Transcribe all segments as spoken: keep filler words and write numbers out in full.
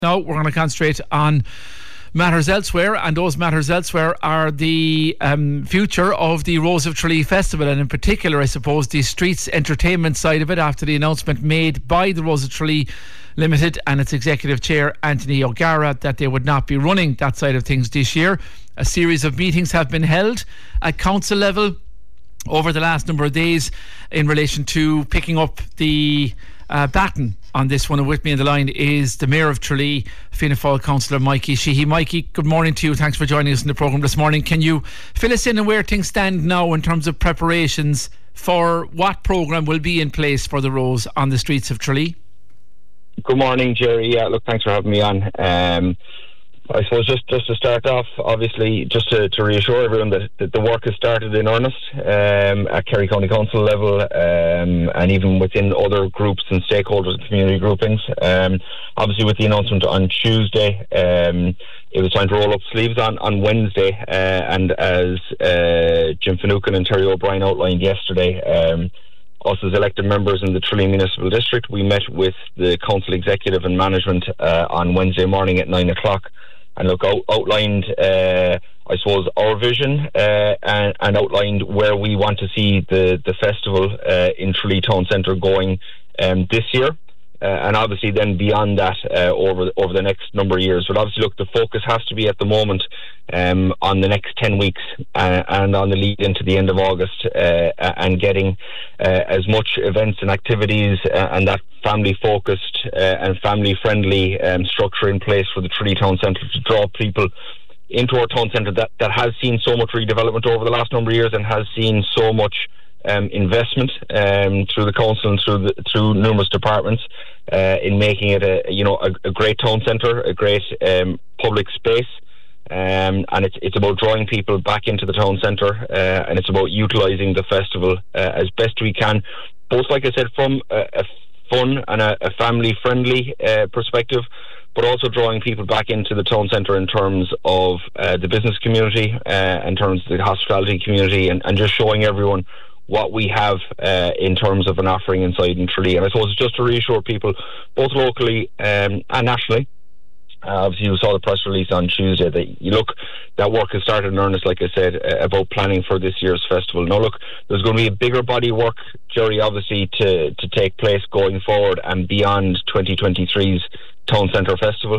Now we're going to concentrate on matters elsewhere, and those matters elsewhere are the um, future of the Rose of Tralee Festival, and in particular, I suppose, the streets entertainment side of it, after the announcement made by the Rose of Tralee Limited and its executive chair Anthony O'Gara that they would not be running that side of things this year. A series of meetings have been held at council level over the last number of days in relation to picking up the uh, baton on this one. And with me on the line is the Mayor of Tralee, Fianna Fáil Councillor Mikey Sheehy. Mikey, good morning to you. Thanks for joining us in the programme this morning. Can you fill us in on where things stand now in terms of preparations for what programme will be in place for the Rose on the streets of Tralee? Good morning, Jerry. Yeah, look, thanks for having me on. Um, I suppose just, just to start off, obviously, just to, to reassure everyone that, that the work has started in earnest um, at Kerry County Council level, um, and even within other groups and stakeholders and community groupings. Um, obviously, with the announcement on Tuesday, um, it was time to roll up sleeves on, on Wednesday, uh, and as uh, Jim Finucane and Terry O'Brien outlined yesterday, um, us as elected members in the Tralee Municipal District, we met with the council executive and management uh, on Wednesday morning at nine o'clock. And look, out, outlined, uh, I suppose, our vision uh, and, and outlined where we want to see the, the festival uh, in Tralee Town Centre going um, this year. Uh, and obviously then beyond that uh, over over the next number of years. But obviously, look, the focus has to be at the moment um, on the next ten weeks uh, and on the lead into the end of August uh, and getting uh, as much events and activities uh, and that family-focused uh, and family-friendly um, structure in place for the Tralee Town Centre to draw people into our town centre that, that has seen so much redevelopment over the last number of years and has seen so much Um, investment um, through the council and through the, through numerous departments uh, in making it a you know a, a great town centre, a great um, public space, um, and it's it's about drawing people back into the town centre, uh, and it's about utilising the festival uh, as best we can, both, like I said, from a, a fun and a, a family friendly uh, perspective, but also drawing people back into the town centre in terms of uh, the business community, uh, in terms of the hospitality community, and, and just showing everyone what we have uh, in terms of an offering inside in Tralee. And I suppose just to reassure people, both locally um, and nationally, uh, obviously you saw the press release on Tuesday, that you look, that work has started in earnest, like I said, uh, about planning for this year's festival. Now look, there's going to be a bigger body of work, Jerry, obviously, to, to take place going forward and beyond twenty twenty-three's Town Centre Festival.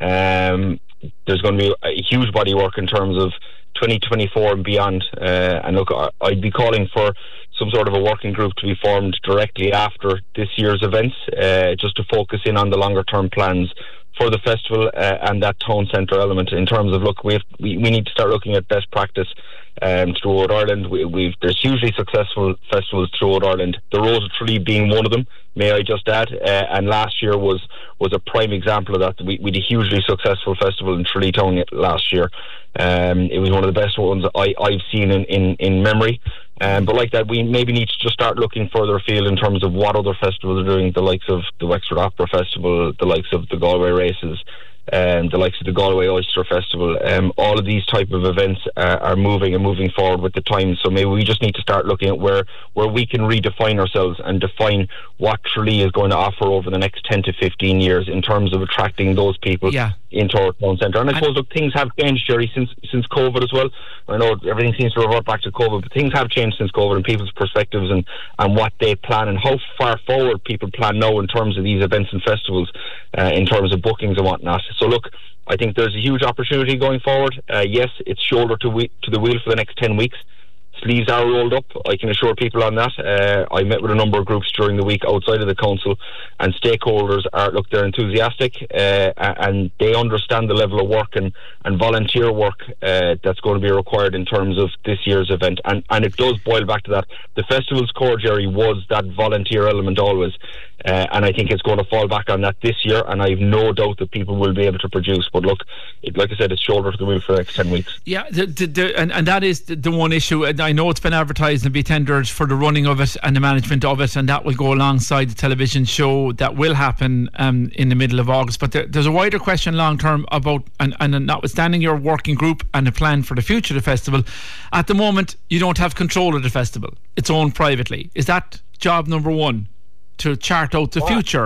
Um, there's going to be a huge body of work in terms of twenty twenty-four and beyond, uh, and look, I'd be calling for some sort of a working group to be formed directly after this year's events, uh, just to focus in on the longer term plans for the festival uh, and that town centre element. In terms of, look, we, have, we we need to start looking at best practice um, throughout Ireland. We, we've there's hugely successful festivals throughout Ireland, the Rose of Tralee being one of them, may I just add, uh, and last year was was a prime example of that. We, we had a hugely successful festival in Tralee Town last year. Um, it was one of the best ones I, I've seen in, in, in memory. Um, but like that, we maybe need to just start looking further afield in terms of what other festivals are doing, the likes of the Wexford Opera Festival, the likes of the Galway Races, um, the likes of the Galway Oyster Festival. Um, all of these type of events uh, are moving and moving forward with the times. So maybe we just need to start looking at where, where we can redefine ourselves and define what Tralee is going to offer over the next ten to fifteen years in terms of attracting those people yeah. into our town centre. And I suppose, look, things have changed, Jerry, since since COVID as well. I know everything seems to revert back to COVID, but things have changed since COVID, and people's perspectives and, and what they plan and how far forward people plan now in terms of these events and festivals, uh, in terms of bookings and whatnot. So look, I think there's a huge opportunity going forward. Uh, yes, it's shoulder to, we- to the wheel for the next ten weeks. Sleeves are rolled up, I can assure people on that. Uh, I met with a number of groups during the week outside of the council, and stakeholders are, look, they're enthusiastic uh, and they understand the level of work and, and volunteer work uh, that's going to be required in terms of this year's event. And, and it does boil back to that. The festival's core, Jerry, was that volunteer element always. Uh, and I think it's going to fall back on that this year, and I have no doubt that people will be able to produce. But look, it, like I said, it's shoulder to the wheel for the next ten weeks. Yeah, the, the, the, and, and that is the, the one issue. And I know it's been advertised and be tendered for the running of it and the management of it, and that will go alongside the television show that will happen um, in the middle of August. But there, there's a wider question long term about, and, and notwithstanding your working group and a plan for the future of the festival, at the moment you don't have control of the festival. It's owned privately. Is that job number one, to chart out the future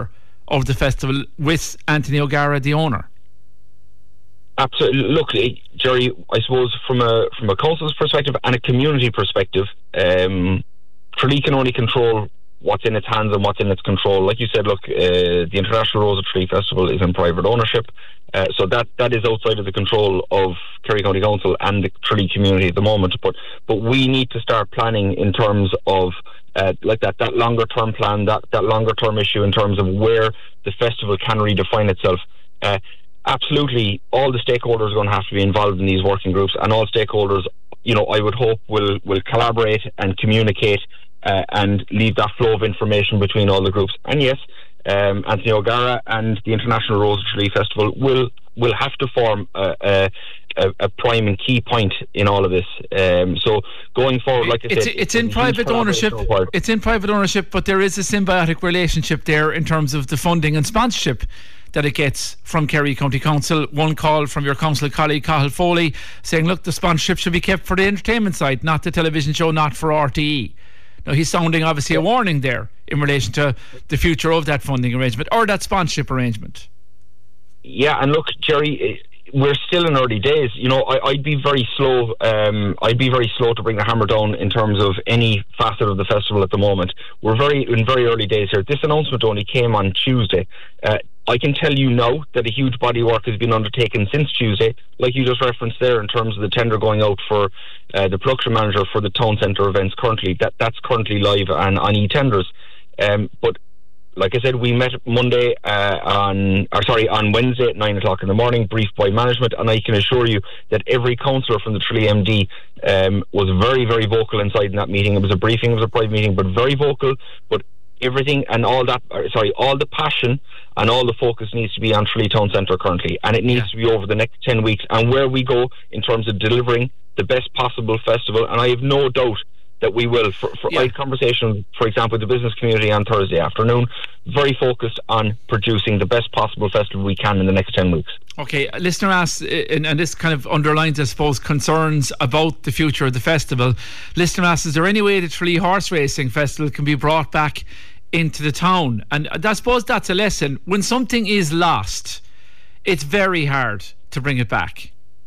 of the festival with Anthony O'Gara, the owner? Absolutely. Look, Jerry, I suppose from a from a council's perspective and a community perspective, um, Tralee can only control what's in its hands and what's in its control. Like you said, look, uh, the International Rose of Tralee Festival is in private ownership, uh, so that, that is outside of the control of Kerry County Council and the Tralee community at the moment. But but we need to start planning in terms of uh, like that that longer term plan, that that longer term issue in terms of where the festival can redefine itself. Uh, absolutely, all the stakeholders are going to have to be involved in these working groups, and all stakeholders, you know, I would hope will will collaborate and communicate. Uh, and leave that flow of information between all the groups. And yes, um, Anthony O'Gara and the International Rose of Tralee Festival will will have to form a, a, a prime and key point in all of this. Um, so going forward, like I it's, said, it's in private ownership. Required. It's in private ownership, but there is a symbiotic relationship there in terms of the funding and sponsorship that it gets from Kerry County Council. One call from your council colleague Cathal Foley saying, look, the sponsorship should be kept for the entertainment side, not the television show, not for R T E. Now, he's sounding obviously a warning there in relation to the future of that funding arrangement or that sponsorship arrangement. Yeah, and look, Jerry, we're still in early days. You know, I, I'd be very slow. Um, I'd be very slow to bring the hammer down in terms of any facet of the festival at the moment. We're very in very early days here. This announcement only came on Tuesday. Uh, I can tell you now that a huge body of work has been undertaken since Tuesday, like you just referenced there, in terms of the tender going out for uh, the production manager for the town centre events currently. That That's currently live and on e-tenders. Um, but like I said, we met Monday uh, on, or sorry, on Wednesday at nine o'clock in the morning, briefed by management, and I can assure you that every councillor from the Tralee M D um, was very, very vocal inside in that meeting. It was a briefing, it was a private meeting, but very vocal, but everything and all that, sorry, all the passion and all the focus needs to be on Tralee Town Centre currently, and it needs yeah. to be over the next ten weeks, and where we go in terms of delivering the best possible festival, and I have no doubt that we will. For, for yeah. I had conversations, for example, with the business community on Thursday afternoon, very focused on producing the best possible festival we can in the next ten weeks. Okay, a listener asks, and, and this kind of underlines, I suppose, concerns about the future of the festival. Listener asks, is there any way the Tralee Horse Racing Festival can be brought back into the town? And I suppose that's a lesson. When something is lost, it's very hard to bring it back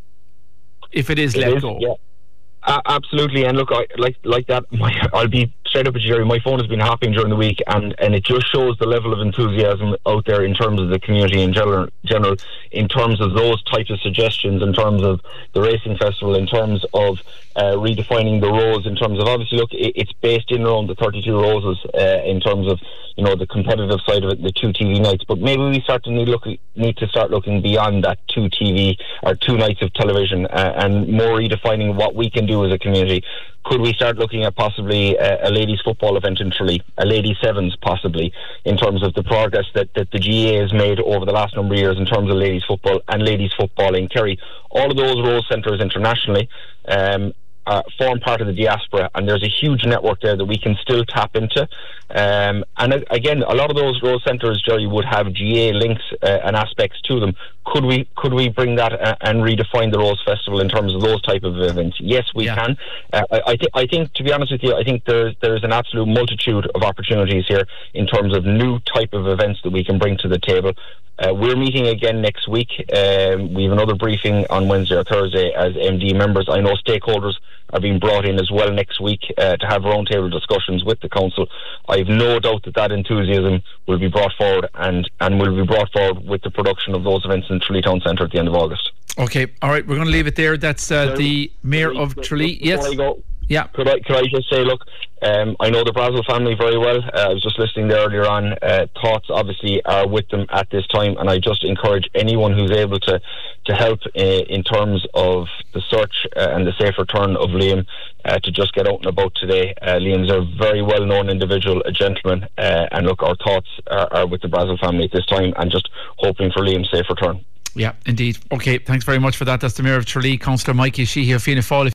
if it is it let is, go. Yeah. Uh, absolutely, and look, I, like like that. My, I'll be straight up with you, Jerry. My phone has been hopping during the week, and, and it just shows the level of enthusiasm out there in terms of the community in general, general, in terms of those types of suggestions, in terms of the racing festival, in terms of uh, redefining the roles, in terms of obviously, look, it, it's based in around the thirty-two roses, uh, in terms of, you know, the competitive side of it, the two T V nights. But maybe we start to need look need to start looking beyond that two T V or two nights of television, uh, and more redefining what we can do as a community. Could we start looking at possibly a, a ladies football event in Tralee, a ladies sevens possibly, in terms of the progress that, that the G A A has made over the last number of years in terms of ladies football and ladies football in Kerry. All of those rose centres internationally um, Uh, form part of the diaspora, and there's a huge network there that we can still tap into. Um, and uh, again, a lot of those rose centres, Jerry, would have G A links uh, and aspects to them. Could we could we bring that uh, and redefine the Rose Festival in terms of those type of events? Yes, we yeah. can. Uh, I, I, th- I think, to be honest with you, I think there's there's an absolute multitude of opportunities here in terms of new type of events that we can bring to the table. Uh, we're meeting again next week. Um, we have another briefing on Wednesday or Thursday as M D members. I know stakeholders are being brought in as well next week uh, to have roundtable discussions with the council. I have no doubt that that enthusiasm will be brought forward and, and will be brought forward with the production of those events in Tralee Town Centre at the end of August. Okay, all right, we're going to leave it there. That's uh, the Mayor of Tralee. Yes. Yeah. Could I could I just say, look, um, I know the Brazel family very well. Uh, I was just listening there earlier on. Uh, thoughts obviously are with them at this time, and I just encourage anyone who's able to to help uh, in terms of the search uh, and the safe return of Liam uh, to just get out and about today. Uh, Liam's a very well known individual, a gentleman, uh, and look, our thoughts are, are with the Brazel family at this time, and just hoping for Liam's safe return. Yeah, indeed. Okay, thanks very much for that. That's the Mayor of Tralee, Councillor Mikey Sheehy of Fianna Fáil.